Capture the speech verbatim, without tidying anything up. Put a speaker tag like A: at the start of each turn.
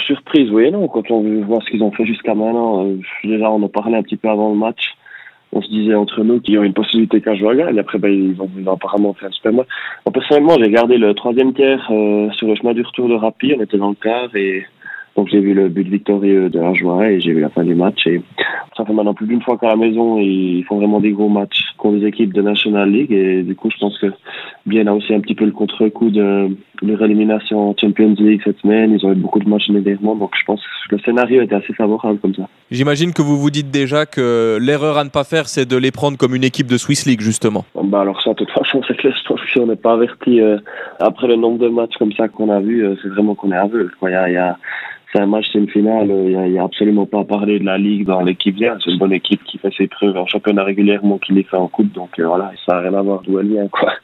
A: surprise, oui et non. Quand on voit ce qu'ils ont fait jusqu'à maintenant, euh, déjà on en parlait un petit peu avant le match. On se disait entre nous qu'il y aurait une possibilité qu'un joueur gagne. Après, ben, ils, ont, ils ont apparemment fait un super match. Moi, personnellement, j'ai gardé le troisième tiers euh, sur le chemin du retour de Rapi. On était dans le quart et donc j'ai vu le but victorieux de la Joie et j'ai vu la fin du match. Et ça fait maintenant plus d'une fois qu'à la maison, ils font vraiment des gros matchs contre des équipes de National League. Et du coup, je pense que Bienne a aussi un petit peu le contre-coup de leur élimination en Champions League cette semaine. Ils ont eu beaucoup de matchs dernièrement. Donc je pense que le scénario était assez favorable comme ça.
B: J'imagine que vous vous dites déjà que l'erreur à ne pas faire, c'est de les prendre comme une équipe de Swiss League, justement.
A: Bah alors ça, de toute façon, c'est clair. Je pense que si on n'est pas averti euh, après le nombre de matchs comme ça qu'on a vu, euh, c'est vraiment qu'on est aveugle. Il y a, il y a, c'est un match, c'est une finale. Il n'y a, il y a absolument pas à parler de la Ligue dans l'équipe vient. C'est une bonne équipe qui fait ses preuves en championnat régulièrement, qui les fait en coupe. Donc euh, voilà, ça n'a rien à voir d'où elle vient, quoi.